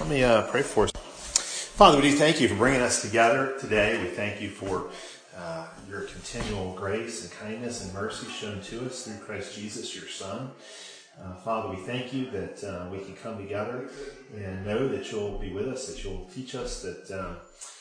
Let me pray for us. Father, we do thank you for bringing us together today. We thank you for your continual grace and kindness and mercy shown to us through Christ Jesus, your Son. Father, we thank you that we can come together and know that you'll be with us, that you'll teach us, that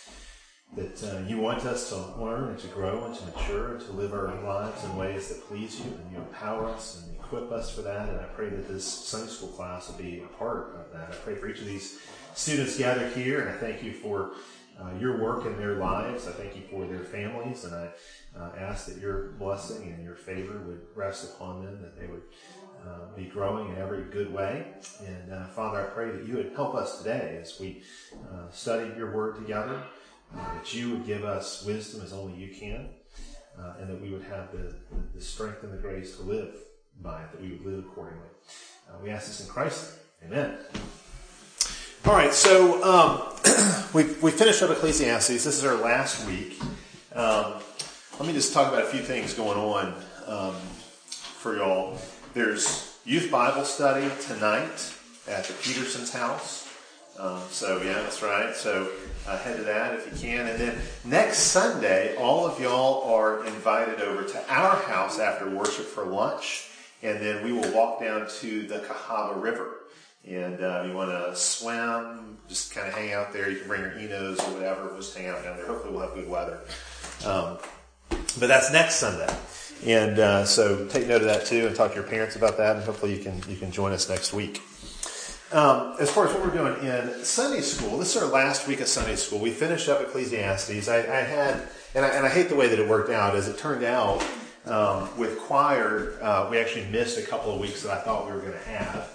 you want us to learn and to grow and to mature and to live our lives in ways that please you, and you empower us and equip us for that. And I pray that this Sunday school class will be a part of that. I pray for each of these students gathered here, and I thank you for your work in their lives. I thank you for their families, and I ask that your blessing and your favor would rest upon them, that they would be growing in every good way. And Father, I pray that you would help us today as we study your word together, that you would give us wisdom as only you can, and that we would have the strength and the grace to live by it, that we would live accordingly. We ask this in Christ. Amen. All right, so we finished up Ecclesiastes. This is our last week. Let me just talk about a few things going on for y'all. There's youth Bible study tonight at the Peterson's house. So that's right. So head to that if you can. And then next Sunday, all of y'all are invited over to our house after worship for lunch. And then we will walk down to the Cahaba River. And you want to swim, just kind of hang out there. You can bring your Enos or whatever. We'll just hang out down there. Hopefully we'll have good weather. But that's next Sunday. And so take note of that too, and talk to your parents about that. And hopefully you can join us next week. As far as what we're doing in Sunday school, this is our last week of Sunday school. We finished up Ecclesiastes. I hate the way that it worked out. As it turned out, with choir, we actually missed a couple of weeks that I thought we were going to have.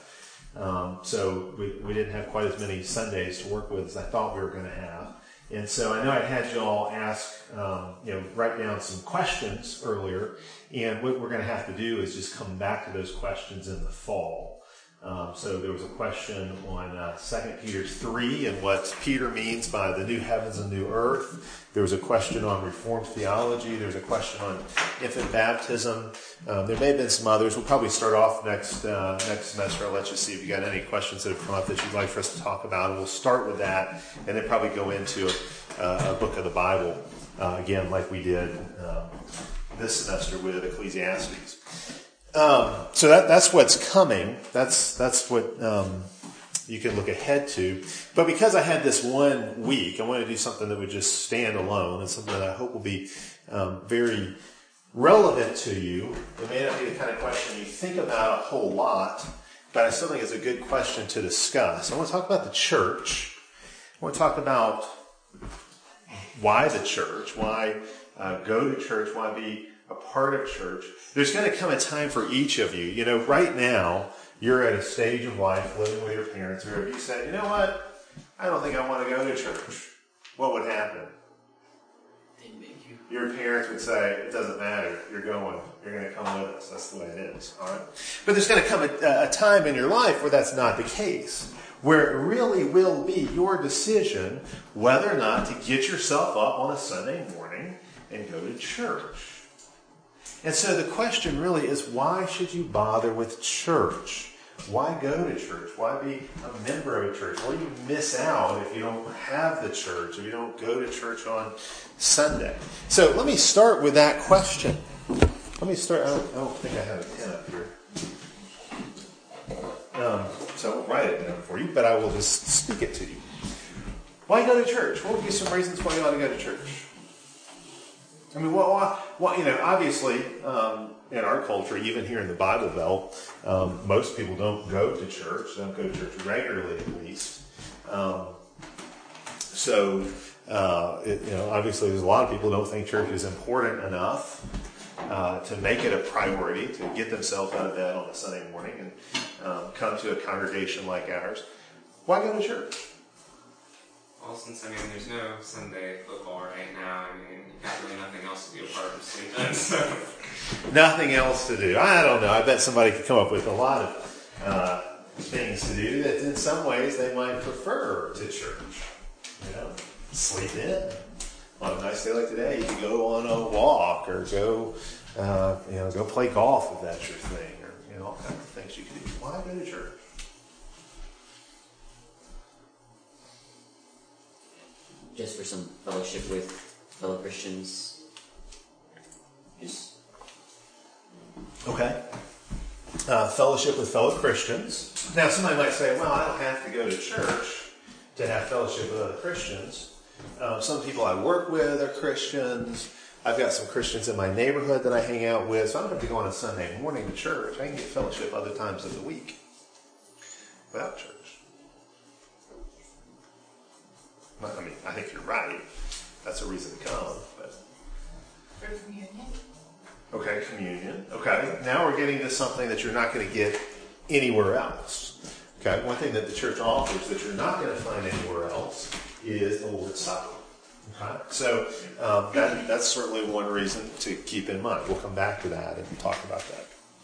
So we didn't have quite as many Sundays to work with as I thought we were going to have. And so I know I had you all ask, write down some questions earlier. And what we're going to have to do is just come back to those questions in the fall. So there was a question on 2 Peter 3 and what Peter means by the new heavens and new earth. There was a question on Reformed theology. There was a question on infant baptism. There may have been some others. We'll probably start off next semester. I'll let you see if you got any questions that have come up that you'd like for us to talk about. And we'll start with that and then probably go into a book of the Bible, again, like we did this semester with Ecclesiastes. So that's what's coming. That's what you can look ahead to. But because I had this 1 week, I wanted to do something that would just stand alone and something that I hope will be very relevant to you. It may not be the kind of question you think about a whole lot, but I still think it's a good question to discuss. I want to talk about the church. I want to talk about why the church, why go to church, why be a part of church. There's going to come a time for each of you. Right now, you're at a stage of life living with your parents, or if you said, you know what, I don't think I want to go to church, what would happen? They'd make you. Your parents would say, it doesn't matter, you're going to come with us. That's the way it is. All right? But there's going to come a time in your life where that's not the case, where it really will be your decision whether or not to get yourself up on a Sunday morning and go to church. And so the question really is, why should you bother with church? Why go to church? Why be a member of a church? What do you miss out if you don't have the church, if you don't go to church on Sunday? So let me start with that question. I don't think I have a pen up here. So I won't write it down for you, but I will just speak it to you. Why go to church? What would be some reasons why you ought to go to church? I mean, obviously, in our culture, even here in the Bible Belt, most people don't go to church. They don't go to church regularly, at least. Obviously, there's a lot of people who don't think church is important enough to make it a priority to get themselves out of bed on a Sunday morning and come to a congregation like ours. Why go to church? Well, since, there's no Sunday football right now, you've got really nothing else to do apart from sleep then, so. Nothing else to do. I don't know. I bet somebody could come up with a lot of things to do that in some ways they might prefer to church. Sleep in. On a nice day like today, you can go on a walk or go play golf if that's your thing, or all kinds of things you can do. Why go to church? just for some fellowship with fellow Christians. Just Okay. Fellowship with fellow Christians. Now, somebody might say, well, I don't have to go to church to have fellowship with other Christians. Some people I work with are Christians. I've got some Christians in my neighborhood that I hang out with, so I don't have to go on a Sunday morning to church. I can get fellowship other times of the week without church. I mean, I think you're right. That's a reason to come. But. For communion. Okay, communion. Okay, now we're getting to something that you're not going to get anywhere else. Okay, one thing that the church offers that you're not going to find anywhere else is the Lord's Supper. Okay, so that's certainly one reason to keep in mind. We'll come back to that and talk about that.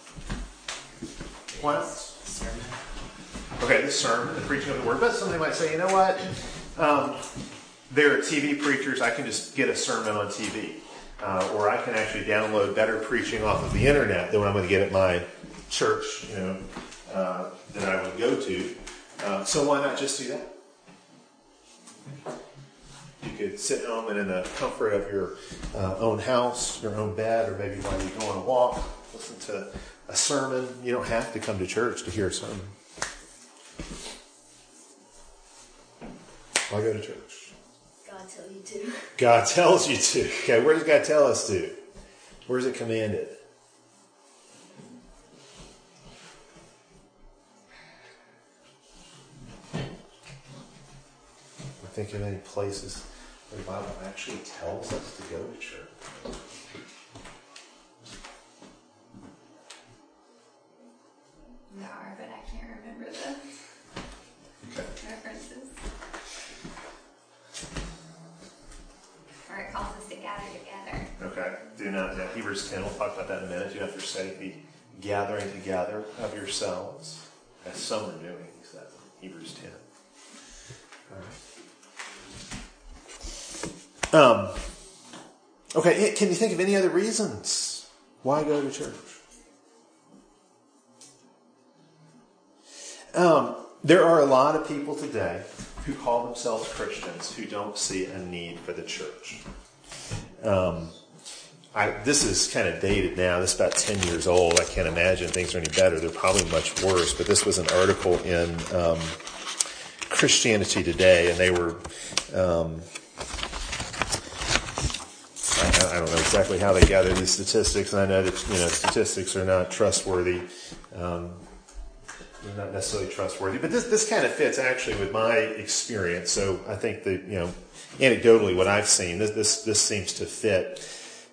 What else? sermon. Okay, the sermon, the preaching of the word. But somebody might say, you know what? There are TV preachers. I can just get a sermon on TV. Or I can actually download better preaching off of the internet than what I'm going to get at my church, that I would go to. So why not just do that? You could sit home and in the comfort of your own house, your own bed, or maybe while you go on a walk, listen to a sermon. You don't have to come to church to hear a sermon. Why go to church? God tell you to. God tells you to. Okay, where does God tell us to? Where is it commanded? I think of any places where the Bible actually tells us to go to church. There are, but I can't remember the references. Or it calls us to gather together. Okay. Do not, Hebrews 10, we'll talk about that in a minute. Do not forsake the gathering together of yourselves, as some are doing, he says in Hebrews 10. All right. Okay, can you think of any other reasons why go to church? There are a lot of people today who call themselves Christians who don't see a need for the church. This is kind of dated now. This is about 10 years old. I can't imagine things are any better. They're probably much worse. But this was an article in Christianity Today, and they were... I don't know exactly how they gather these statistics, and I know that statistics are not trustworthy. They're not necessarily trustworthy, but this kind of fits actually with my experience. So I think that anecdotally, what I've seen, this seems to fit.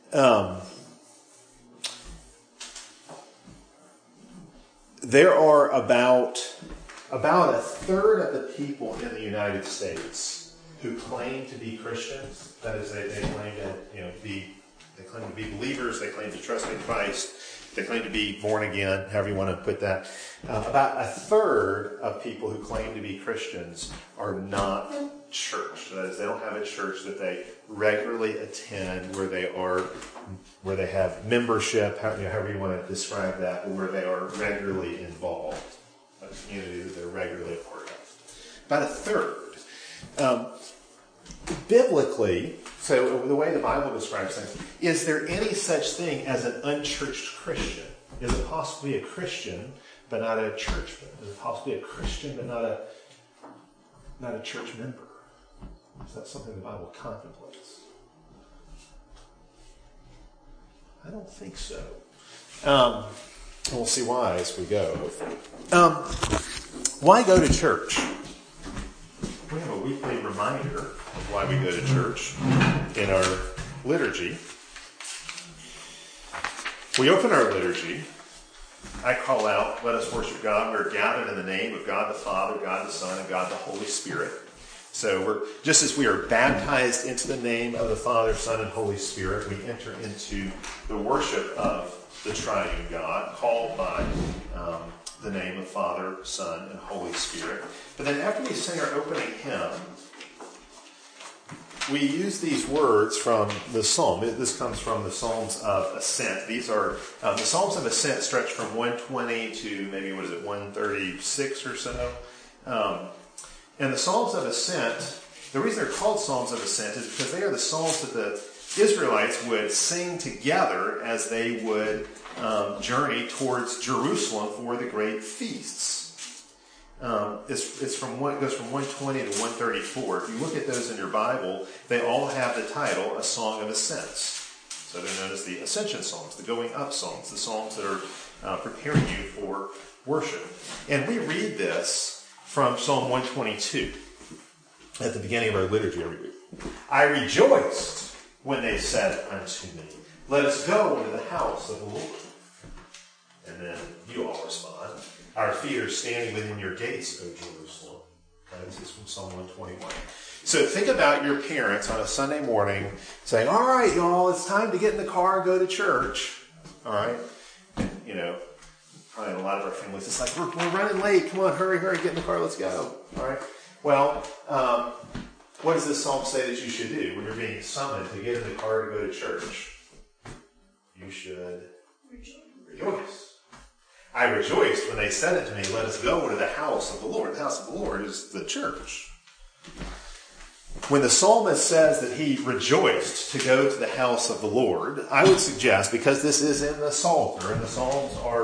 There are about a third of the people in the United States who claim to be Christians. That is, they claim to be believers. They claim to trust in Christ. They claim to be born again, however you want to put that. About a third of people who claim to be Christians are not church. That is, they don't have a church that they regularly attend, where they have membership, however you want to describe that, or where they are regularly involved, a community that they're regularly a part of. About a third. Biblically, so the way the Bible describes things, is there any such thing as an unchurched Christian? Is it possible to be a Christian but not a churchman? Is it possible to be a Christian but not a church member? Is that something the Bible contemplates? I don't think so. We'll see why as we go, hopefully. Why go to church? We have a weekly reminder of why we go to church in our liturgy. We open our liturgy. I call out, let us worship God. We're gathered in the name of God the Father, God the Son, and God the Holy Spirit. So just as we are baptized into the name of the Father, Son, and Holy Spirit, we enter into the worship of the triune God, called by the name of Father, Son, and Holy Spirit. But then after we sing our opening hymn, we use these words from the Psalm. This comes from the Psalms of Ascent. These are, the Psalms of Ascent stretch from 120 to maybe, 136 or so. And the Psalms of Ascent The reason they're called Psalms of Ascent is because they are the psalms that the Israelites would sing together as they would journey towards Jerusalem for the great feasts. It goes from 120 to 134. If you look at those in your Bible, they all have the title, A Song of Ascents. So they're known as the Ascension Psalms, the Going Up Psalms, the Psalms that are preparing you for worship. And we read this from Psalm 122 at the beginning of our liturgy every week. I rejoiced when they said unto me, let us go into the house of the Lord. And then you all respond, our feet are standing within your gates, O Jerusalem. This is from Psalm 121. So think about your parents on a Sunday morning saying, all right, y'all, it's time to get in the car and go to church. All right? And, probably in a lot of our families, it's like, we're running late. Come on, hurry, get in the car, let's go. All right? Well, what does this psalm say that you should do when you're being summoned to get in the car to go to church? You should rejoice. I rejoiced when they said it to me, let us go into the house of the Lord. The house of the Lord is the church. When the psalmist says that he rejoiced to go to the house of the Lord, I would suggest, because this is in the Psalter, and the Psalms are,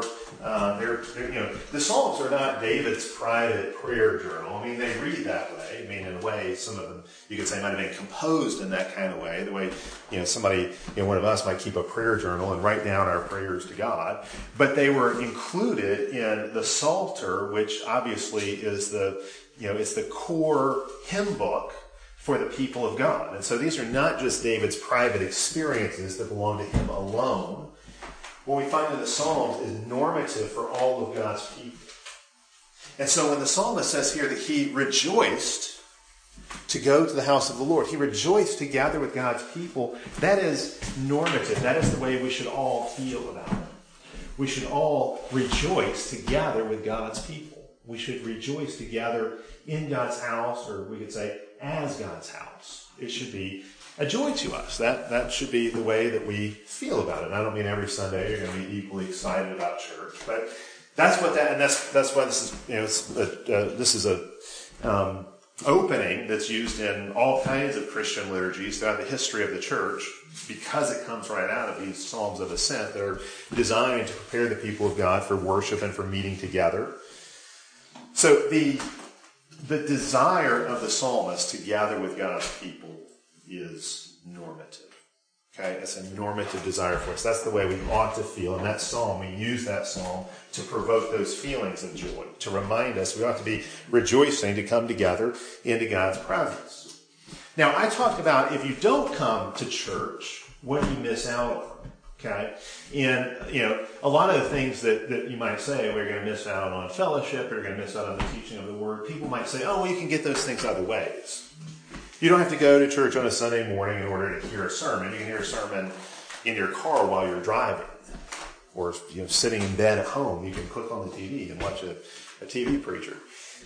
the Psalms are not David's private prayer journal. I mean, they read that way. I mean, in a way, some of them, you could say, might have been composed in that kind of way. The way, somebody, one of us might keep a prayer journal and write down our prayers to God. But they were included in the Psalter, which obviously is it's the core hymn book for the people of God. And so these are not just David's private experiences that belong to him alone. What we find in the Psalms is normative for all of God's people. And so when the psalmist says here that he rejoiced to go to the house of the Lord, he rejoiced to gather with God's people, that is normative. That is the way we should all feel about it. We should all rejoice to gather with God's people. We should rejoice to gather in God's house, or we could say, as God's house. It should be a joy to us. That should be the way that we feel about it. And I don't mean every Sunday you're going to be equally excited about church, but that's what and that's why this is this is a opening that's used in all kinds of Christian liturgies throughout the history of the church, because it comes right out of these Psalms of Ascent that are designed to prepare the people of God for worship and for meeting together. So the desire of the psalmist to gather with God's people is normative. Okay? It's a normative desire for us. That's the way we ought to feel. In that psalm, we use that psalm to provoke those feelings of joy, to remind us we ought to be rejoicing to come together into God's presence. Now, I talked about if you don't come to church, what do you miss out on? Okay? And, a lot of the things that you might say, we're going to miss out on fellowship, we're going to miss out on the teaching of the Word. People might say, oh, well, you can get those things other ways. You don't have to go to church on a Sunday morning in order to hear a sermon. You can hear a sermon in your car while you're driving. Or, sitting in bed at home. You can click on the TV and watch a TV preacher.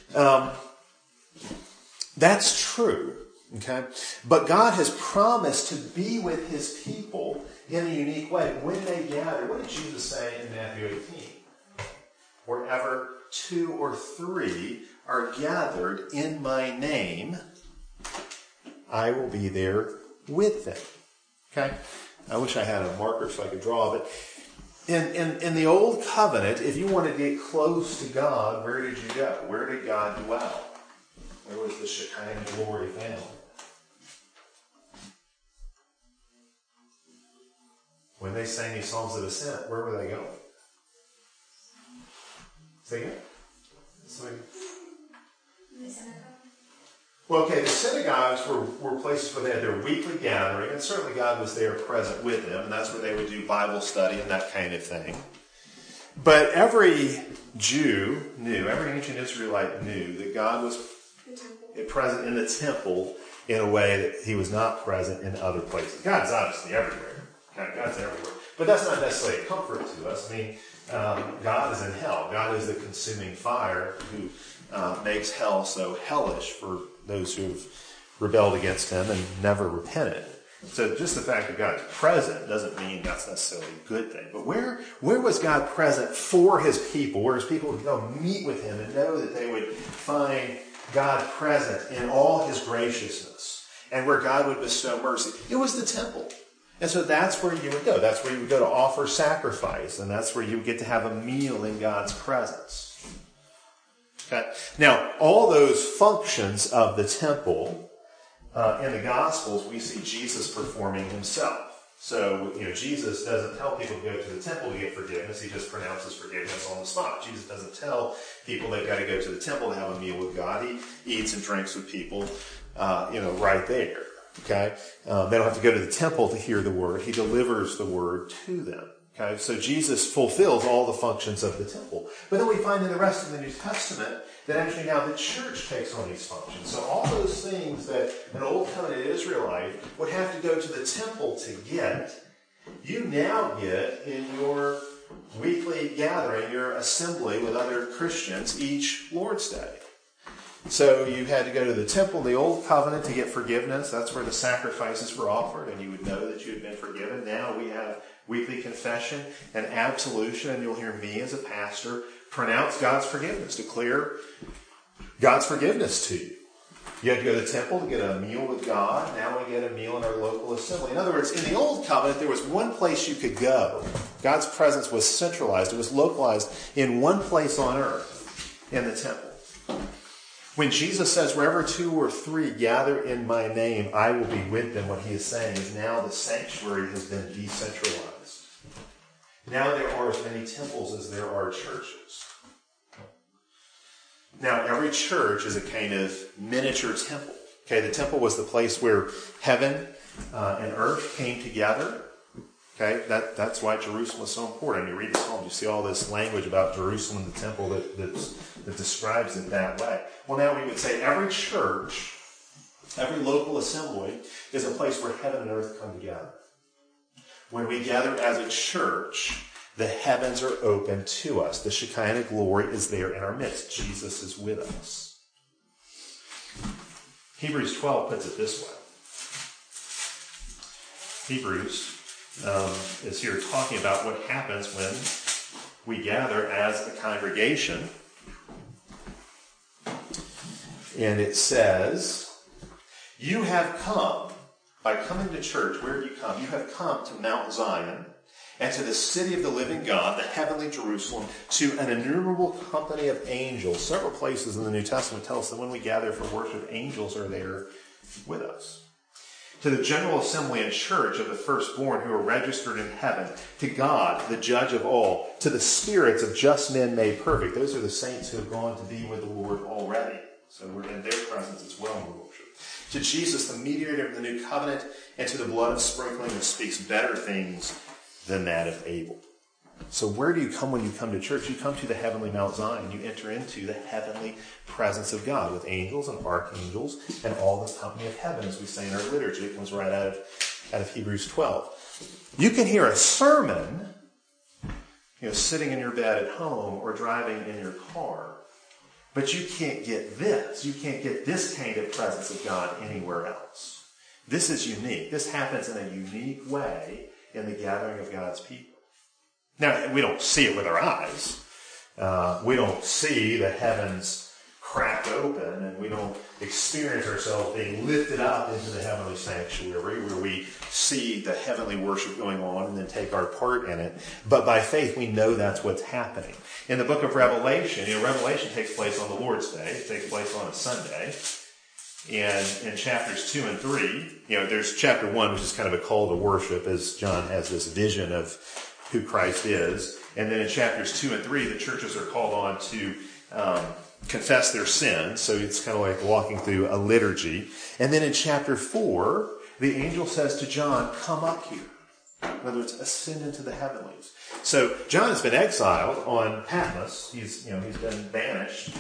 That's true. Okay? But God has promised to be with his people in a unique way when they gather. What did Jesus say in Matthew 18? Wherever 2 or 3 are gathered in my name, I will be there with them. Okay? I wish I had a marker so I could draw, but in the Old Covenant, if you wanted to get close to God, where did you go? Where did God dwell? Where was the Shekinah glory found? When they sang these Psalms of Ascent, where were they going? Say again? The synagogue. Well, okay, the synagogues were places where they had their weekly gathering, and certainly God was there present with them, and that's where they would do Bible study and that kind of thing. But every Jew knew, every ancient Israelite knew that God was present in the temple in a way that he was not present in other places. God is obviously everywhere. God's everywhere. But that's not necessarily a comfort to us. I mean, God is in hell. God is the consuming fire who makes hell so hellish for those who've rebelled against him and never repented. So just the fact that God's present doesn't mean that's necessarily a good thing. But where was God present for his people? Where his people would go meet with him and know that they would find God present in all his graciousness and where God would bestow mercy, it was the temple. And so that's where you would go. That's where you would go to offer sacrifice. And that's where you would get to have a meal in God's presence. Okay. Now, all those functions of the temple, in the Gospels, we see Jesus performing himself. So, Jesus doesn't tell people to go to the temple to get forgiveness. He just pronounces forgiveness on the spot. Jesus doesn't tell people they've got to go to the temple to have a meal with God. He eats and drinks with people, right there. Okay? They don't have to go to the temple to hear the word. He delivers the word to them. Okay? So Jesus fulfills all the functions of the temple. But then we find in the rest of the New Testament that actually now the church takes on these functions. So all those things that an Old Covenant Israelite would have to go to the temple to get, you now get in your weekly gathering, your assembly with other Christians each Lord's Day. So you had to go to the temple in the Old Covenant to get forgiveness. That's where the sacrifices were offered, and you would know that you had been forgiven. Now we have weekly confession and absolution, and you'll hear me as a pastor pronounce God's forgiveness, declare God's forgiveness to you. You had to go to the temple to get a meal with God. Now we get a meal in our local assembly. In other words, in the Old Covenant, there was one place you could go. God's presence was centralized. It was localized in one place on earth, in the temple. When Jesus says, wherever 2 or 3 gather in my name, I will be with them, what he is saying is now the sanctuary has been decentralized. Now there are as many temples as there are churches. Now every church is a kind of miniature temple. Okay, the temple was the place where heaven and earth came together. Okay, that's why Jerusalem was so important. You read the Psalms, you see all this language about Jerusalem, the temple that describes it that way. Well, now we would say every church, every local assembly is a place where heaven and earth come together. When we gather as a church, the heavens are open to us. The Shekinah glory is there in our midst. Jesus is with us. Hebrews 12 puts it this way. Hebrews is here talking about what happens when we gather as a congregation. And it says, you have come, by coming to church, where do you come? You have come to Mount Zion and to the city of the living God, the heavenly Jerusalem, to an innumerable company of angels. Several places in the New Testament tell us that when we gather for worship, angels are there with us. To the general assembly and church of the firstborn who are registered in heaven, to God, the judge of all, to the spirits of just men made perfect. Those are the saints who have gone to be with the Lord already. So we're in their presence as well in worship. To Jesus, the mediator of the new covenant, and to the blood of sprinkling that speaks better things than that of Abel. So where do you come when you come to church? You come to the heavenly Mount Zion. You enter into the heavenly presence of God with angels and archangels and all the company of heaven, as we say in our liturgy. It comes right out of Hebrews 12. You can hear a sermon, sitting in your bed at home or driving in your car, but you can't get this. You can't get this kind of presence of God anywhere else. This is unique. This happens in a unique way in the gathering of God's people. Now, we don't see it with our eyes. We don't see the heavens cracked open, and we don't experience ourselves being lifted up into the heavenly sanctuary where we see the heavenly worship going on and then take our part in it. But by faith, we know that's what's happening. In the book of Revelation, Revelation takes place on the Lord's Day. It takes place on a Sunday. And in chapters 2 and 3, there's chapter 1, which is kind of a call to worship, as John has this vision of who Christ is. And then in chapters 2 and 3, the churches are called on to confess their sins. So it's kind of like walking through a liturgy. And then in chapter 4, the angel says to John, come up here. In other words, ascend into the heavenlies. So John has been exiled on Patmos. He's been banished.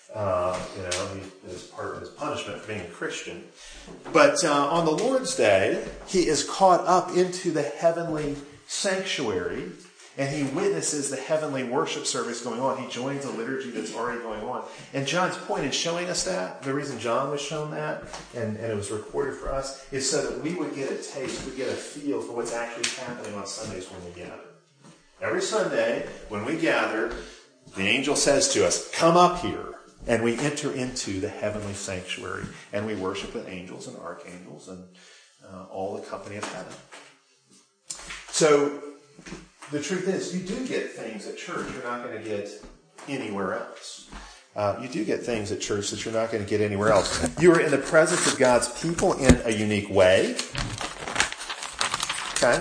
As part of his punishment for being a Christian. But on the Lord's Day, he is caught up into the heavenly sanctuary, and he witnesses the heavenly worship service going on. He joins a liturgy that's already going on. And John's point in showing us that, the reason John was shown that, and it was recorded for us, is so that we would get a taste, we get a feel for what's actually happening on Sundays when we gather. Every Sunday, when we gather, the angel says to us, come up here. And we enter into the heavenly sanctuary, and we worship with angels and archangels and all the company of heaven. So the truth is, you do get things at church you're not going to get anywhere else. You do get things at church that you're not going to get anywhere else. You are in the presence of God's people in a unique way. Okay?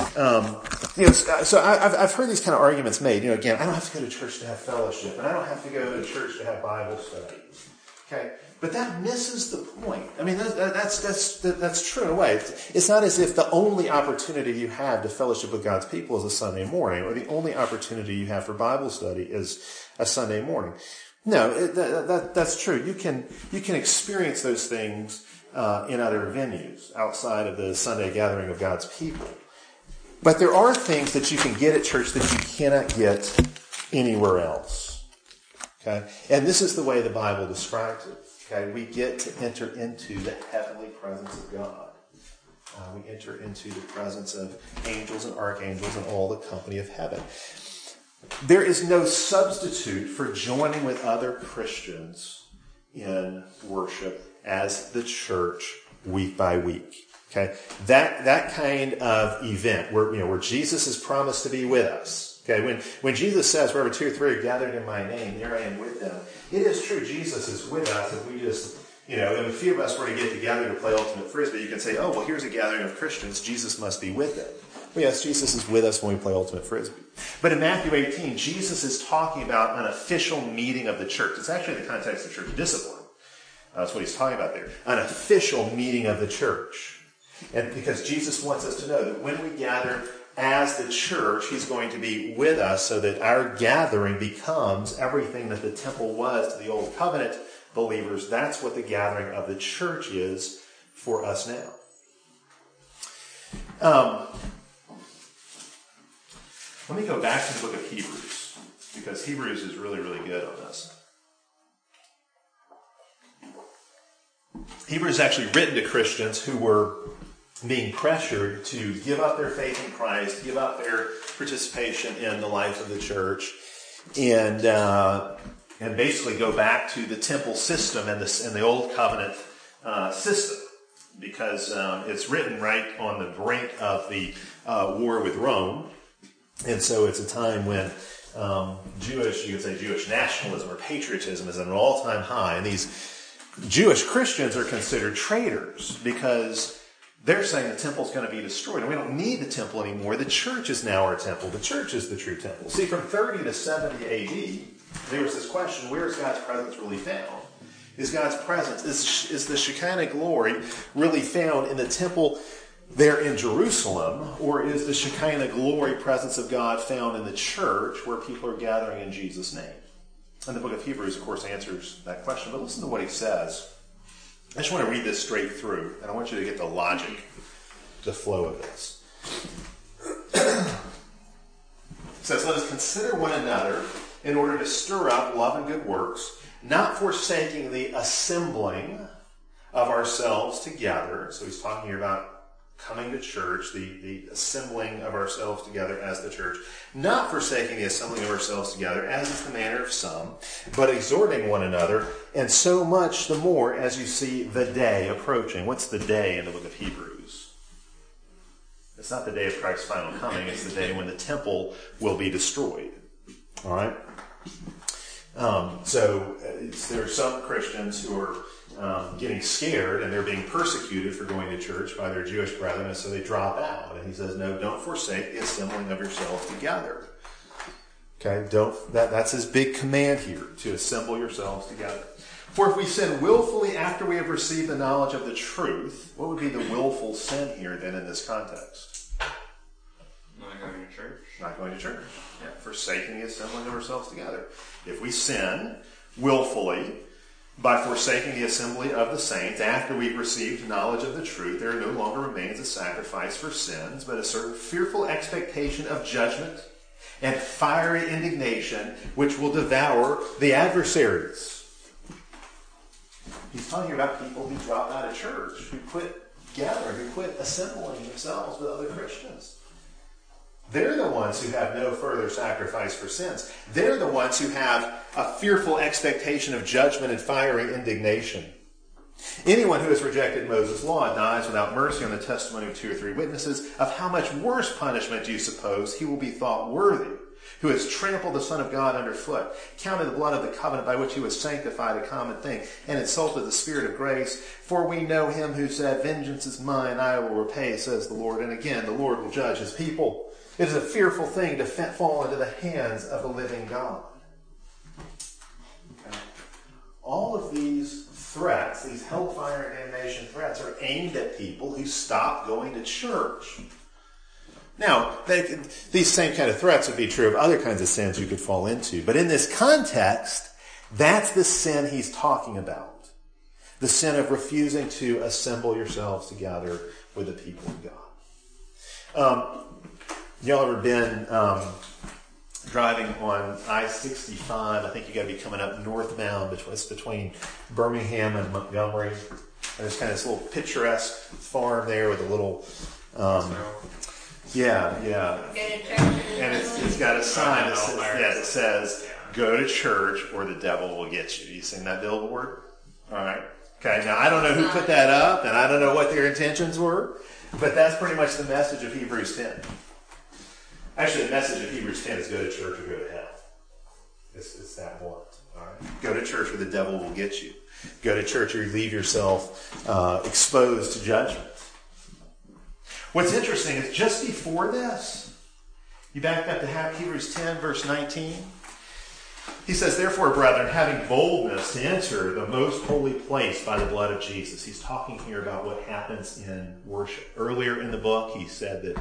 So I've heard these kind of arguments made. Again, I don't have to go to church to have fellowship, and I don't have to go to church to have Bible study. Okay? But that misses the point. I mean, that's true in a way. It's not as if the only opportunity you have to fellowship with God's people is a Sunday morning, or the only opportunity you have for Bible study is a Sunday morning. No, that's true. You can experience those things in other venues outside of the Sunday gathering of God's people. But there are things that you can get at church that you cannot get anywhere else. Okay? And this is the way the Bible describes it. Okay? We get to enter into the heavenly presence of God. We enter into the presence of angels and archangels and all the company of heaven. There is no substitute for joining with other Christians in worship as the church week by week. Okay, that kind of event where Jesus has promised to be with us. Okay, when Jesus says, "Wherever 2 or 3 are gathered in my name, there I am with them," it is true. Jesus is with us. If we just, if a few of us were to get together to play ultimate frisbee, you can say, "Oh, well, here's a gathering of Christians. Jesus must be with them." Well, yes, Jesus is with us when we play ultimate frisbee. But in Matthew 18, Jesus is talking about an official meeting of the church. It's actually in the context of church discipline. That's what he's talking about there. An official meeting of the church. And because Jesus wants us to know that when we gather as the church, he's going to be with us so that our gathering becomes everything that the temple was to the old covenant believers. That's what the gathering of the church is for us now. Let me go back to the book of Hebrews, because Hebrews is really, really good on this. Hebrews is actually written to Christians who were being pressured to give up their faith in Christ, give up their participation in the life of the church, and basically go back to the temple system and the old covenant system, because it's written right on the brink of the war with Rome, and so it's a time when Jewish nationalism or patriotism is at an all-time high, and these Jewish Christians are considered traitors because they're saying the temple's going to be destroyed, and we don't need the temple anymore. The church is now our temple. The church is the true temple. See, from 30 to 70 A.D., there was this question, where is God's presence really found? Is God's presence, is the Shekinah glory really found in the temple there in Jerusalem, or is the Shekinah glory presence of God found in the church where people are gathering in Jesus' name? And the book of Hebrews, of course, answers that question. But listen to what he says. I just want to read this straight through, and I want you to get the logic, the flow of this. It says, "Let us consider one another in order to stir up love and good works, not forsaking the assembling of ourselves together." So he's talking here about coming to church, the assembling of ourselves together as the church. "Not forsaking the assembling of ourselves together, as is the manner of some, but exhorting one another, and so much the more as you see the day approaching." What's the day in the book of Hebrews? It's not the day of Christ's final coming. It's the day when the temple will be destroyed. All right? So there are some Christians who are getting scared, and they're being persecuted for going to church by their Jewish brethren, and so they drop out. And he says, no, don't forsake the assembling of yourselves together. Okay, that's his big command here, to assemble yourselves together. "For if we sin willfully after we have received the knowledge of the truth," what would be the willful sin here then in this context? Not going to church. Not going to church. Yeah, forsaking the assembling of ourselves together. If we sin willfully by forsaking the assembly of the saints after we've received knowledge of the truth, there no longer remains a sacrifice for sins, but a certain fearful expectation of judgment and fiery indignation which will devour the adversaries. He's talking about people who drop out of church, who quit gathering, who quit assembling themselves with other Christians. They're the ones who have no further sacrifice for sins. They're the ones who have a fearful expectation of judgment and fiery indignation. Anyone who has rejected Moses' law dies without mercy on the testimony of 2 or 3 witnesses. Of how much worse punishment do you suppose he will be thought worthy, who has trampled the Son of God underfoot, counted the blood of the covenant by which he was sanctified a common thing, and insulted the Spirit of grace? For we know him who said, vengeance is mine, I will repay, says the Lord. And again, the Lord will judge his people. It is a fearful thing to fall into the hands of the living God. Okay. All of these threats, these hellfire and damnation threats, are aimed at people who stop going to church. Now, these same kind of threats would be true of other kinds of sins you could fall into. But in this context, that's the sin he's talking about. The sin of refusing to assemble yourselves together with the people of God. Y'all ever been driving on I-65? I think you got to be coming up northbound. It's between Birmingham and Montgomery. And there's kind of this little picturesque farm there with a little... Yeah. And it's got a sign that says, go to church or the devil will get you. You seen that billboard? All right. Okay, now I don't know who put that up, and I don't know what their intentions were, but that's pretty much the message of Hebrews 10. Actually, the message of Hebrews 10 is go to church or go to hell. It's that blunt. All right? Go to church or the devil will get you. Go to church or you leave yourself exposed to judgment. What's interesting is just before this, you back up to Hebrews 10, verse 19. He says, therefore, brethren, having boldness to enter the most holy place by the blood of Jesus. He's talking here about what happens in worship. Earlier in the book, he said that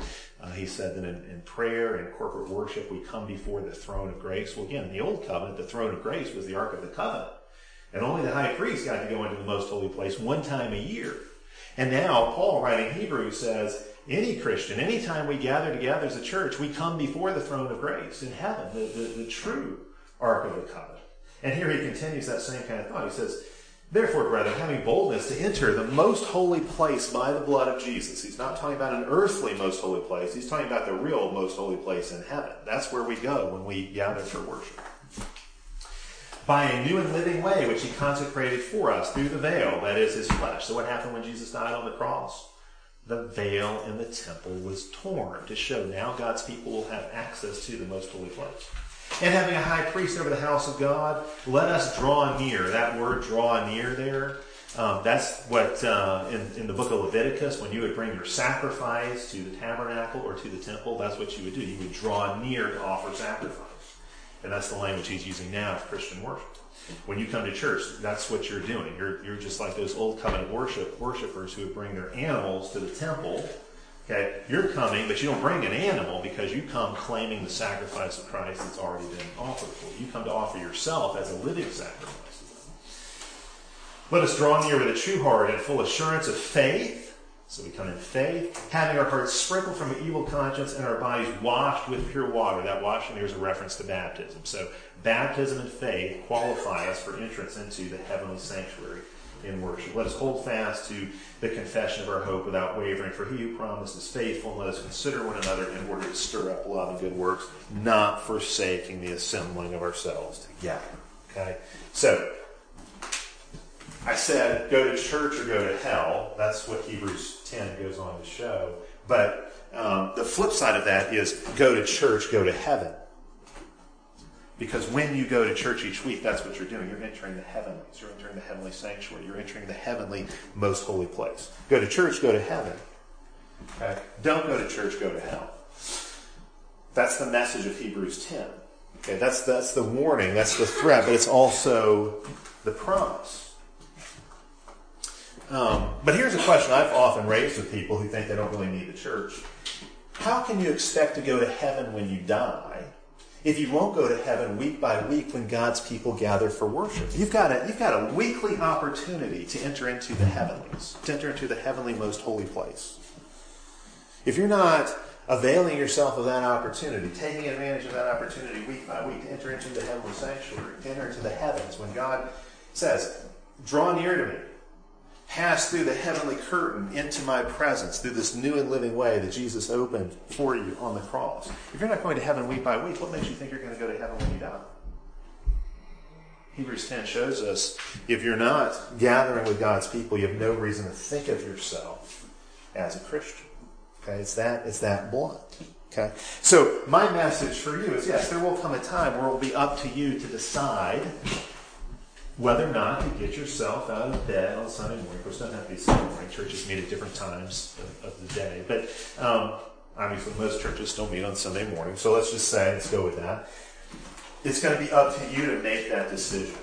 in prayer and corporate worship, we come before the throne of grace. Well, again, in the Old Covenant, the throne of grace was the Ark of the Covenant. And only the high priest got to go into the most holy place one time a year. And now, Paul, writing Hebrews, says, any Christian, anytime we gather together as a church, we come before the throne of grace in heaven, the true Ark of the Covenant. And here he continues that same kind of thought. He says, therefore, brethren, having boldness to enter the most holy place by the blood of Jesus. He's not talking about an earthly most holy place. He's talking about the real most holy place in heaven. That's where we go when we gather for worship. By a new and living way, which he consecrated for us through the veil, that is his flesh. So what happened when Jesus died on the cross? The veil in the temple was torn to show now God's people will have access to the most holy place. And having a high priest over the house of God, let us draw near. That word draw near there, that's what in the book of Leviticus, when you would bring your sacrifice to the tabernacle or to the temple, that's what you would do. You would draw near to offer sacrifice. And that's the language he's using now for Christian worship. When you come to church, that's what you're doing. You're just like those old covenant worshipers who would bring their animals to the temple. Okay, you're coming, but you don't bring an animal because you come claiming the sacrifice of Christ that's already been offered for you. You come to offer yourself as a living sacrifice. Let us draw near with a true heart and full assurance of faith. So we come in faith, having our hearts sprinkled from an evil conscience and our bodies washed with pure water. That washing there is a reference to baptism. So baptism and faith qualify us for entrance into the heavenly sanctuary in worship. Let us hold fast to the confession of our hope without wavering, for he who promised is faithful, and let us consider one another in order to stir up love and good works, not forsaking the assembling of ourselves together. Okay? So, I said go to church or go to hell. That's what Hebrews 10 goes on to show. But the flip side of that is go to church, go to heaven. Because when you go to church each week, that's what you're doing. You're entering the heavenlies. You're entering the heavenly sanctuary. You're entering the heavenly most holy place. Go to church, go to heaven. Okay? Don't go to church, go to hell. That's the message of Hebrews 10. Okay, that's the warning, that's the threat, but it's also the promise. But here's a question I've often raised with people who think they don't really need the church. How can you expect to go to heaven when you die if you won't go to heaven week by week when God's people gather for worship? You've got a weekly opportunity to enter into the heavenlies, to enter into the heavenly most holy place. If you're not availing yourself of that opportunity, taking advantage of that opportunity week by week to enter into the heavenly sanctuary, to enter into the heavens when God says, draw near to me, pass through the heavenly curtain into my presence through this new and living way that Jesus opened for you on the cross. If you're not going to heaven week by week, what makes you think you're going to go to heaven when you die? Hebrews 10 shows us if you're not gathering with God's people, you have no reason to think of yourself as a Christian. Okay, it's that blunt. Okay, so my message for you is yes, there will come a time where it will be up to you to decide whether or not to get yourself out of bed on Sunday morning. Of course, it doesn't have to be Sunday morning. Churches meet at different times of the day. But obviously, most churches still meet on Sunday morning. So let's go with that. It's going to be up to you to make that decision.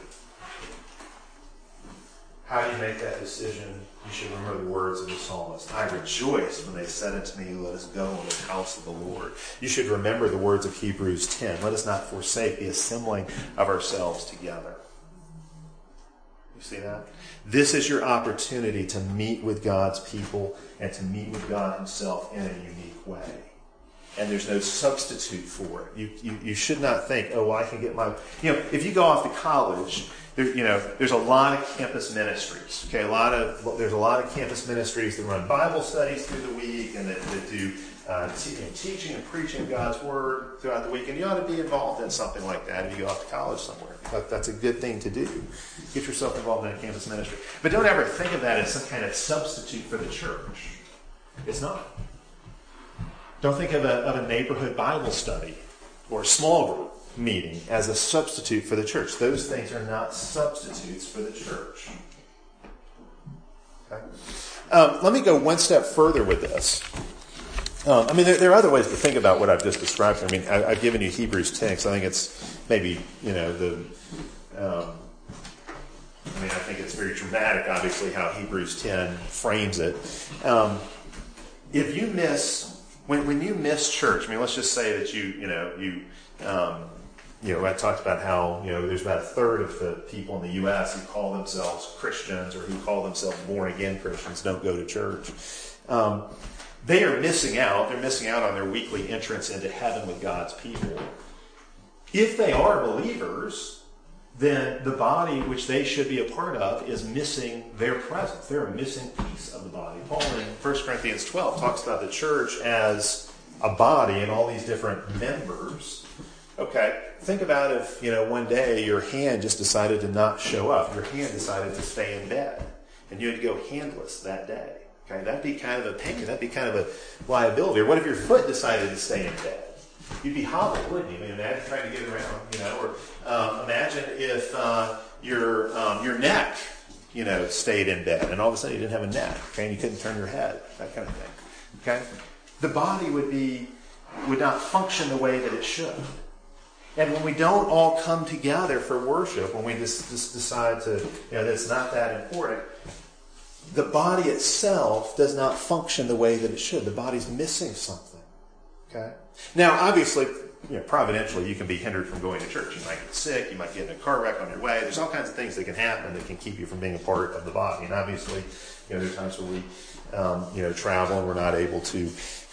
How do you make that decision? You should remember the words of the psalmist. I rejoiced when they said unto me, let us go into the house of the Lord. You should remember the words of Hebrews 10. Let us not forsake the assembling of ourselves together. You see that? This is your opportunity to meet with God's people and to meet with God himself in a unique way. And there's no substitute for it. You should not think, oh, well, I can get my... if you go off to college, there's a lot of campus ministries. Okay, there's a lot of campus ministries that run Bible studies through the week and that do teaching and preaching God's Word throughout the week. And you ought to be involved in something like that if you go off to college somewhere. That's a good thing to do. Get yourself involved in a campus ministry. But don't ever think of that as some kind of substitute for the church. It's not. Don't think of a neighborhood Bible study or a small group meeting as a substitute for the church. Those things are not substitutes for the church. Okay? Let me go one step further with this. There are other ways to think about what I've just described. I've given you Hebrews 10 because I think it's maybe, I think it's very dramatic, obviously, how Hebrews 10 frames it. If you miss... When you miss church, let's just say that I talked about how, there's about a third of the people in the U.S. who call themselves Christians or who call themselves born-again Christians don't go to church. They are missing out. They're missing out on their weekly entrance into heaven with God's people. If they are believers, then the body which they should be a part of is missing their presence. They're a missing piece of the body. Paul in 1 Corinthians 12 talks about the church as a body and all these different members. Okay, think about if, one day your hand just decided to not show up. Your hand decided to stay in bed. And you had to go handless that day. Okay, that'd be kind of a pain. That'd be kind of a liability. Or what if your foot decided to stay in bed? You'd be hobbled, wouldn't you? Imagine trying to get around, or imagine if your neck, stayed in bed, and all of a sudden you didn't have a neck, okay, and you couldn't turn your head, that kind of thing, okay? The body would not function the way that it should. And when we don't all come together for worship, when we just decide to, that it's not that important, the body itself does not function the way that it should. The body's missing something. Okay. Now, obviously, providentially, you can be hindered from going to church. You might get sick. You might get in a car wreck on your way. There's all kinds of things that can happen that can keep you from being a part of the body. And obviously, there are times where we, travel and we're not able to,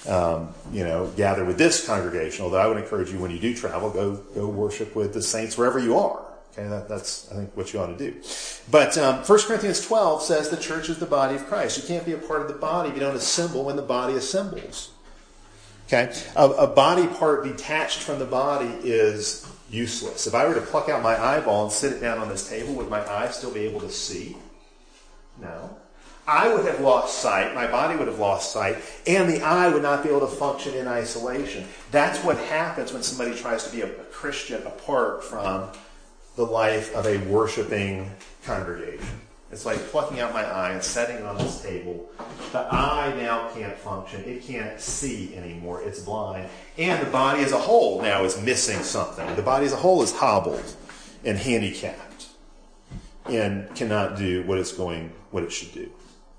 gather with this congregation. Although I would encourage you when you do travel, go worship with the saints wherever you are. Okay, that's, I think, what you ought to do. But 1 Corinthians 12 says the church is the body of Christ. You can't be a part of the body if you don't assemble when the body assembles. Okay, a body part detached from the body is useless. If I were to pluck out my eyeball and sit it down on this table, would my eye still be able to see? No. I would have lost sight, my body would have lost sight, and the eye would not be able to function in isolation. That's what happens when somebody tries to be a Christian apart from the life of a worshiping congregation. It's like plucking out my eye and setting it on this table. The eye now can't function. It can't see anymore. It's blind. And the body as a whole now is missing something. The body as a whole is hobbled and handicapped and cannot do what it should do.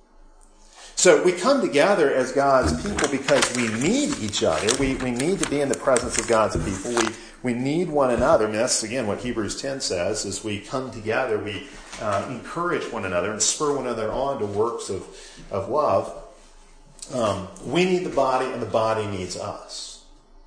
So we come together as God's people because we need each other. We need to be in the presence of God's people. We need one another. That's, again, what Hebrews 10 says, is we come together, we encourage one another and spur one another on to works of love. We need the body, and the body needs us.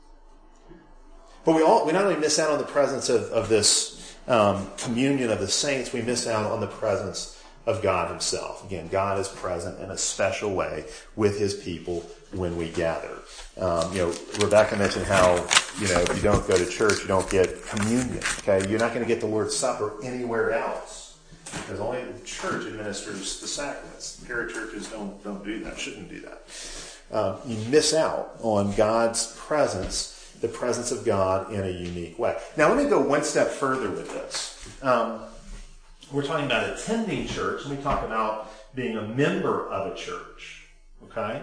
But we not only miss out on the presence of this communion of the saints, we miss out on the presence of God himself. Again, God is present in a special way with his people when we gather. Rebecca mentioned how, if you don't go to church, you don't get communion. Okay, you're not going to get the Lord's Supper anywhere else, because only the church administers the sacraments. Parachurches don't do that, shouldn't do that. You miss out on God's presence, the presence of God in a unique way. Now, let me go one step further with this. We're talking about attending church. Let me talk about being a member of a church. Okay?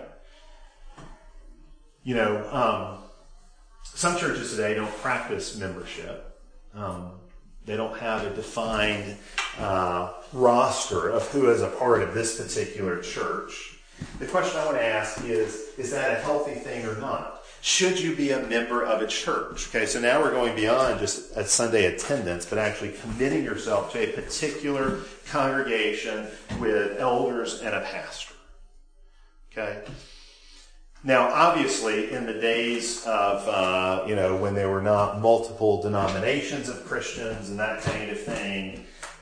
Some churches today don't practice membership. They don't have a defined roster of who is a part of this particular church. The question I want to ask is that a healthy thing or not? Should you be a member of a church? Okay, so now we're going beyond just a Sunday attendance, but actually committing yourself to a particular congregation with elders and a pastor. Okay? Now, obviously, in the days of, when there were not multiple denominations of Christians and that kind of thing,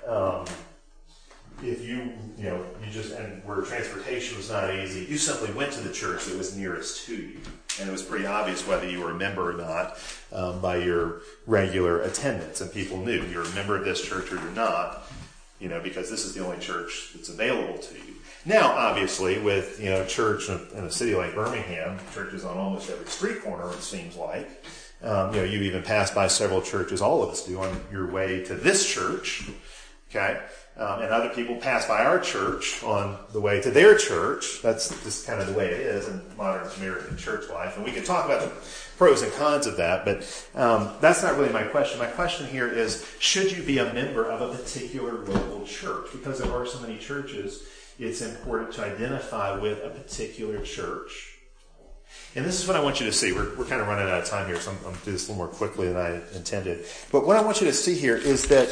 if and where transportation was not easy, you simply went to the church that was nearest to you. And it was pretty obvious whether you were a member or not by your regular attendance. And people knew you're a member of this church or you're not, because this is the only church that's available to you. Now, obviously, with church in a city like Birmingham, churches on almost every street corner, it seems like. You even pass by several churches, all of us do, on your way to this church. Okay? And other people pass by our church on the way to their church. That's just kind of the way it is in modern American church life. And we can talk about the pros and cons of that, but that's not really my question. My question here is, should you be a member of a particular local church? Because there are so many churches, it's important to identify with a particular church. And this is what I want you to see. We're kind of running out of time here, so I'm going to do this a little more quickly than I intended. But what I want you to see here is that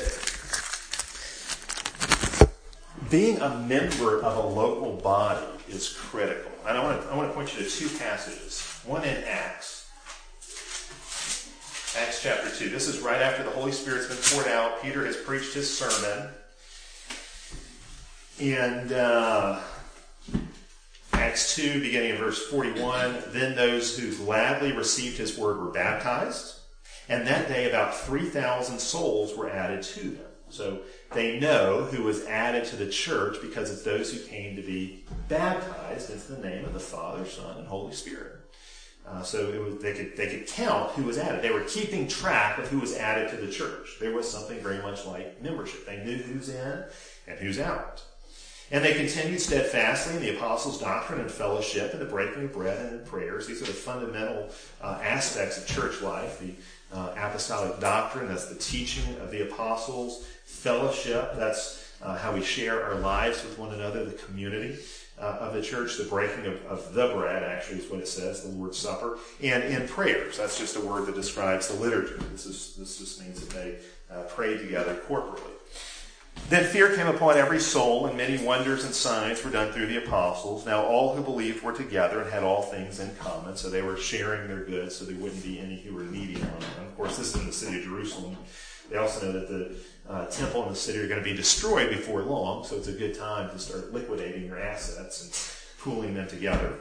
being a member of a local body is critical. And I want to point you to two passages. One in Acts chapter 2. This is right after the Holy Spirit's been poured out. Peter has preached his sermon. And Acts 2, beginning in verse 41, then those who gladly received his word were baptized. And that day about 3,000 souls were added to them. So they know who was added to the church because it's those who came to be baptized into the name of the Father, Son, and Holy Spirit. They could count who was added. They were keeping track of who was added to the church. There was something very much like membership. They knew who's in and who's out. And they continued steadfastly in the apostles' doctrine and fellowship and the breaking of bread and in prayers. These are the fundamental aspects of church life. The apostolic doctrine, that's the teaching of the apostles. Fellowship, that's how we share our lives with one another, the community of the church. The breaking of the bread, actually, is what it says, the Lord's Supper. And in prayers, that's just a word that describes the liturgy. This just means that they pray together corporately. Then fear came upon every soul, and many wonders and signs were done through the apostles. Now all who believed were together and had all things in common, so they were sharing their goods, so there wouldn't be any who were needy among them. Of course, this is in the city of Jerusalem. They also know that the temple and the city are going to be destroyed before long, so it's a good time to start liquidating your assets and pooling them together.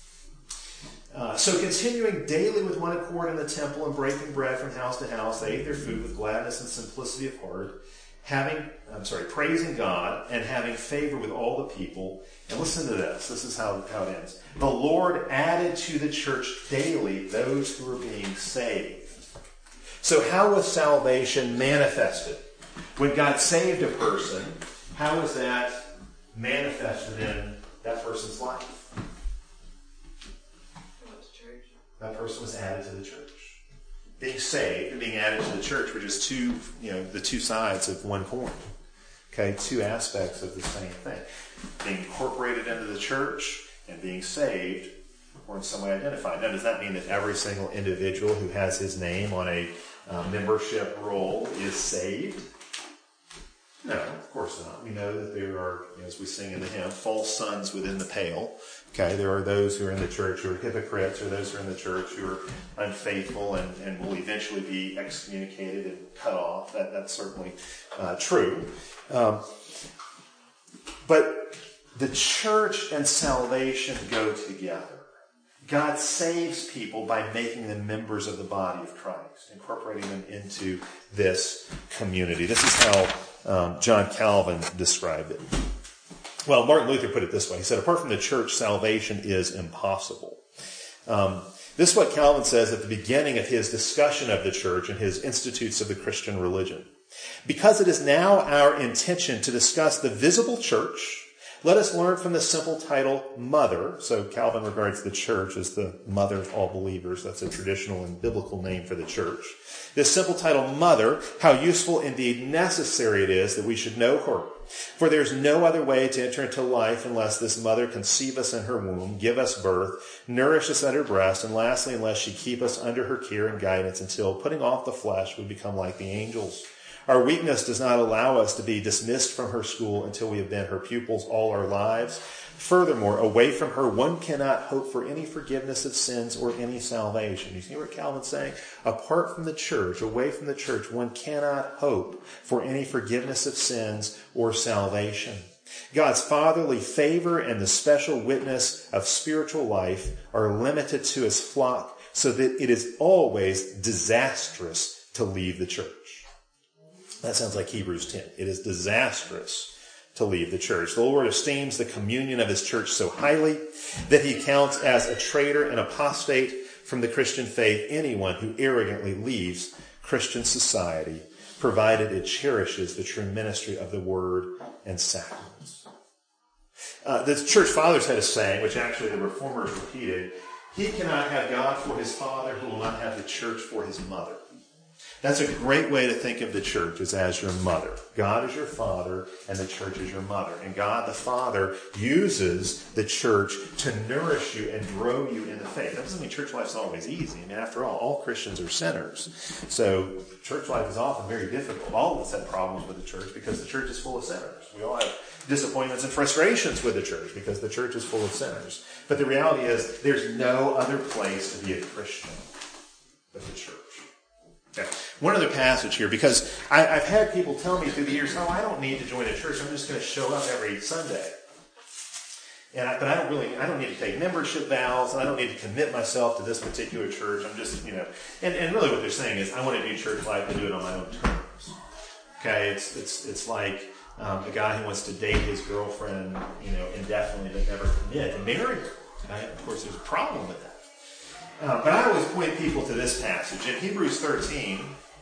So continuing daily with one accord in the temple and breaking bread from house to house, they ate their food with gladness and simplicity of heart, praising God and having favor with all the people. And listen to this. This is how it ends. The Lord added to the church daily those who were being saved. So how was salvation manifested? When God saved a person, how was that manifested in that person's life? That person was added to the church. Being saved and being added to the church were just the two sides of one coin. Okay, two aspects of the same thing. Being incorporated into the church and being saved or in some way identified. Now, does that mean that every single individual who has his name on a membership roll is saved? No, of course not. We know that there are, as we sing in the hymn, false sons within the pale. Okay, there are those who are in the church who are hypocrites, or those who are in the church who are unfaithful and will eventually be excommunicated and cut off. That's certainly true. But the church and salvation go together. God saves people by making them members of the body of Christ, incorporating them into this community. This is how John Calvin described it. Well, Martin Luther put it this way. He said, apart from the church, salvation is impossible. This is what Calvin says at the beginning of his discussion of the church and his Institutes of the Christian Religion. Because it is now our intention to discuss the visible church, let us learn from the simple title, Mother. So Calvin regards the church as the mother of all believers. That's a traditional and biblical name for the church. This simple title, Mother, how useful, indeed necessary it is that we should know her. For there is no other way to enter into life unless this mother conceive us in her womb, give us birth, nourish us at her breast, and lastly, unless she keep us under her care and guidance until, putting off the flesh, we become like the angels. Our weakness does not allow us to be dismissed from her school until we have been her pupils all our lives. Furthermore, away from her, one cannot hope for any forgiveness of sins or any salvation. You see what Calvin's saying? Apart from the church, away from the church, one cannot hope for any forgiveness of sins or salvation. God's fatherly favor and the special witness of spiritual life are limited to his flock, so that it is always disastrous to leave the church. That sounds like Hebrews 10. It is disastrous to leave the church. The Lord esteems the communion of his church so highly that he counts as a traitor and apostate from the Christian faith anyone who arrogantly leaves Christian society, provided it cherishes the true ministry of the word and sacraments. The church fathers had a saying, which actually the reformers repeated: he cannot have God for his father who will not have the church for his mother. That's a great way to think of the church, is as your mother. God is your father, and the church is your mother. And God the Father uses the church to nourish you and grow you in the faith. That doesn't mean church life is always easy. I mean, after all Christians are sinners. So church life is often very difficult. All of us have problems with the church because the church is full of sinners. We all have disappointments and frustrations with the church because the church is full of sinners. But the reality is there's no other place to be a Christian but the church. Okay. One other passage here, because I've had people tell me through the years, I don't need to join a church. I'm just going to show up every Sunday. But I don't need to take membership vows, and I don't need to commit myself to this particular church. I'm just, and really what they're saying is, I want to do church life and do it on my own terms. Okay, it's like a guy who wants to date his girlfriend, indefinitely, but never commit and marry her. Okay? Of course, there's a problem with that. But I always point people to this passage. In Hebrews 13,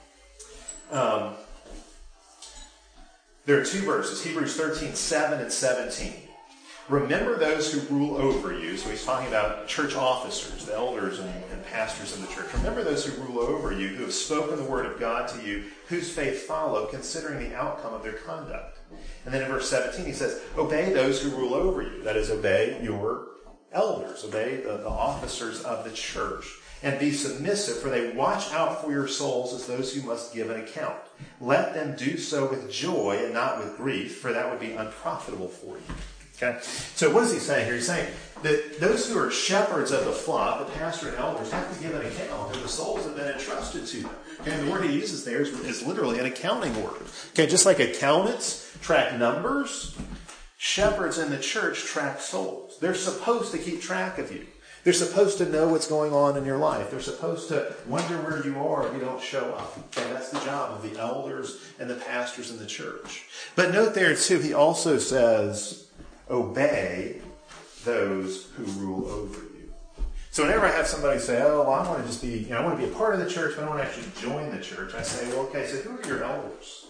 there are two verses, Hebrews 13, 7 and 17. Remember those who rule over you. So he's talking about church officers, the elders and pastors of the church. Remember those who rule over you, who have spoken the word of God to you, whose faith follow, considering the outcome of their conduct. And then in verse 17 he says, obey those who rule over you. That is, obey your elders, obey the officers of the church, and be submissive, for they watch out for your souls as those who must give an account. Let them do so with joy and not with grief, for that would be unprofitable for you. Okay? So what is he saying here? He's saying that those who are shepherds of the flock, the pastor and elders, have to give an account of the souls that have been entrusted to them. Okay? And the word he uses there is literally an accounting word. Okay, just like accountants track numbers, shepherds in the church track souls. They're supposed to keep track of you. They're supposed to know what's going on in your life. They're supposed to wonder where you are if you don't show up. Okay, that's the job of the elders and the pastors in the church. But note there too, he also says, obey those who rule over you. So whenever I have somebody say, I want to just be, I want to be a part of the church, but I don't want to actually join the church, I say, well, okay, so who are your elders?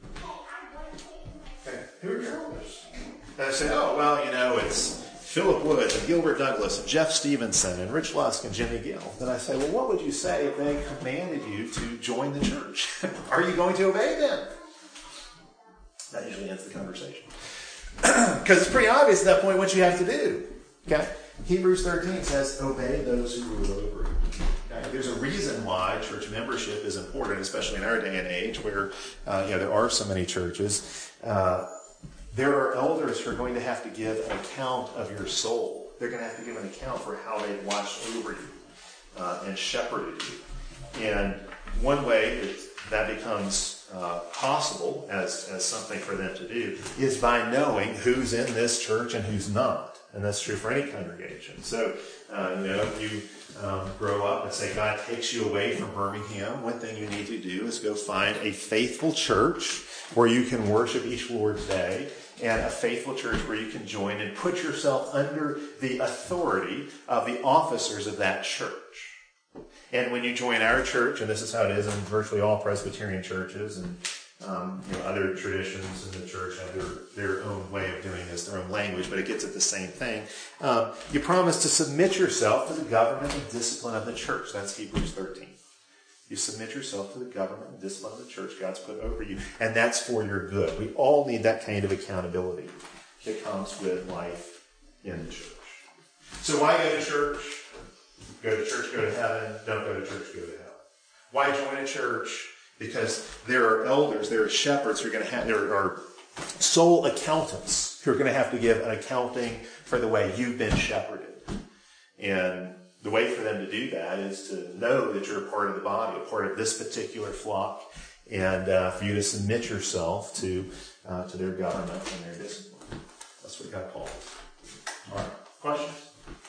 Okay, who are your elders? And I say, it's Philip Woods and Gilbert Douglas and Jeff Stevenson and Rich Lusk and Jimmy Gill. Then I say, well, what would you say if they commanded you to join the church? Are you going to obey them? That usually ends the conversation. Because it's pretty obvious at that point what you have to do. Okay? Hebrews 13 says, obey those who rule over you. Okay? There's a reason why church membership is important, especially in our day and age where there are so many churches. There are elders who are going to have to give an account of your soul. They're going to have to give an account for how they watched over you and shepherded you. And one way that becomes possible as something for them to do is by knowing who's in this church and who's not. And that's true for any congregation. So, if you grow up and say God takes you away from Birmingham, one thing you need to do is go find a faithful church where you can worship each Lord's Day, and a faithful church where you can join and put yourself under the authority of the officers of that church. And when you join our church, and this is how it is in virtually all Presbyterian churches, and other traditions in the church have their own way of doing this, their own language, but it gets at the same thing. You promise to submit yourself to the government and discipline of the church. That's Hebrews 13. You submit yourself to the government and discipline of the church God's put over you. And that's for your good. We all need that kind of accountability that comes with life in the church. So why go to church? Go to church, go to heaven. Don't go to church, go to hell. Why join a church? Because there are elders, there are shepherds who are going to have, there are soul accountants who are going to have to give an accounting for the way you've been shepherded. And the way for them to do that is to know that you're a part of the body, a part of this particular flock, and for you to submit yourself to their government and their discipline. That's what God calls. All right. Questions?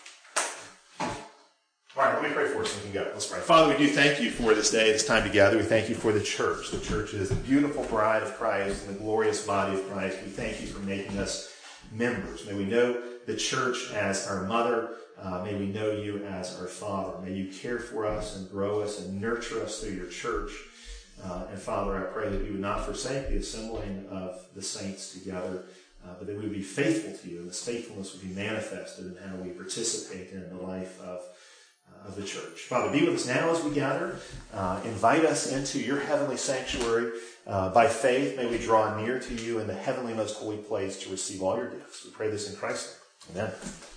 All right, let me pray for us and we can go. Let's pray. Father, we do thank you for this day, this time together. We thank you for the church. The church is the beautiful bride of Christ and the glorious body of Christ. We thank you for making us members. May we know the church as our mother. May we know you as our Father. May you care for us and grow us and nurture us through your church. And Father, I pray that you would not forsake the assembling of the saints together, but that we would be faithful to you, and this faithfulness would be manifested in how we participate in the life of the church. Father, be with us now as we gather. Invite us into your heavenly sanctuary. By faith, may we draw near to you in the heavenly most holy place to receive all your gifts. We pray this in Christ's name. Amen.